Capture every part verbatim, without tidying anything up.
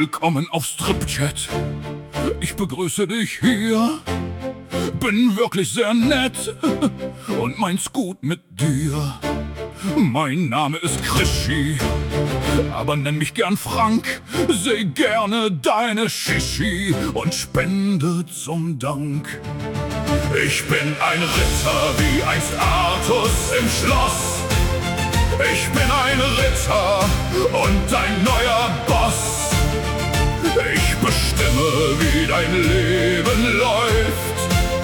Willkommen auf Stripchat. Ich begrüße dich hier. Bin wirklich sehr nett und mein's gut mit dir. Mein Name ist Krischi, aber nenn mich gern Frank. Seh gerne deine Shishi und spende zum Dank. Ich bin ein Ritter wie einst Artus im Schloss. Ich bin ein Ritter und dein neuer Boss. Ich bestimme, wie dein Leben läuft.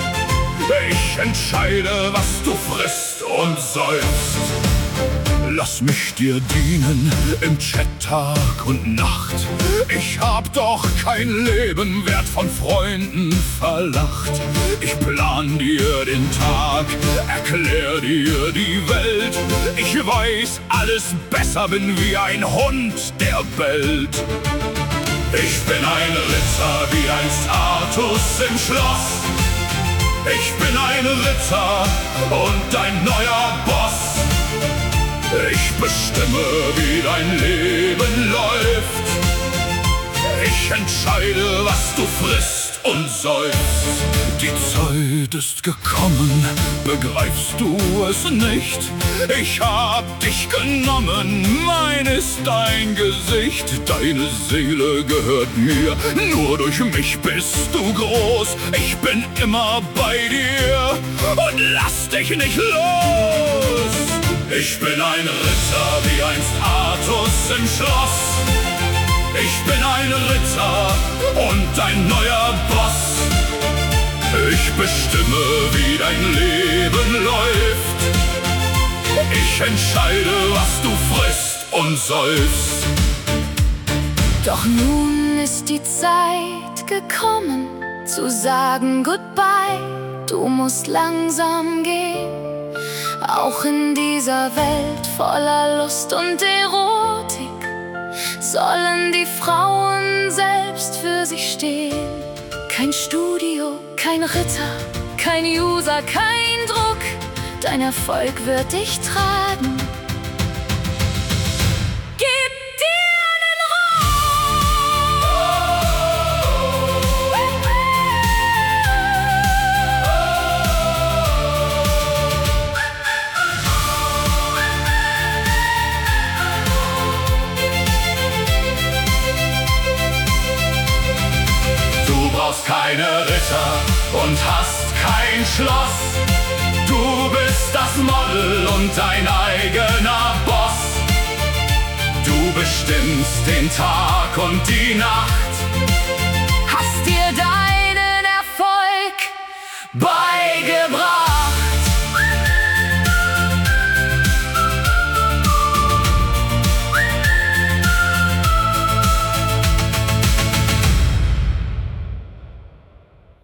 Ich entscheide, was du frisst und säufst. Lass mich dir dienen im Chat Tag und Nacht. Ich hab doch kein Leben, werd von Freunden verlacht. Ich plan dir den Tag, erklär dir die Welt. Ich weiß alles besser, bin wie ein Hund, der bellt. Ich bin ein Ritter wie einst Artus im Schloss. Ich bin ein Ritter und dein neuer Boss. Ich bestimme, wie dein Leben läuft. Ich entscheide, was du frisst und säufst. Die Zeit ist gekommen, begreifst du es nicht? Ich hab dich genommen, mein ist dein Gesicht. Deine Seele gehört mir, nur durch mich bist du groß. Ich bin immer bei dir und lass dich nicht los. Ich bin ein Ritter wie einst Artus im Schloss. Ich bin ein Ritter und ein neuer Boss. Ich bestimme, wie dein Leben läuft. Ich entscheide, was du frisst und säufst. Doch nun ist die Zeit gekommen, zu sagen Goodbye. Du musst langsam gehen. Auch in dieser Welt voller Lust und Erotik sollen die Frauen selbst für sich stehen. Kein Studio, kein Ritter, kein User, kein Druck. Dein Erfolg wird dich tragen. Gib dir einen Du brauchst keine Ritter und hast kein Schloss. Du bist das Model und dein eigener Boss. Du bestimmst den Tag und die Nacht. Hast dir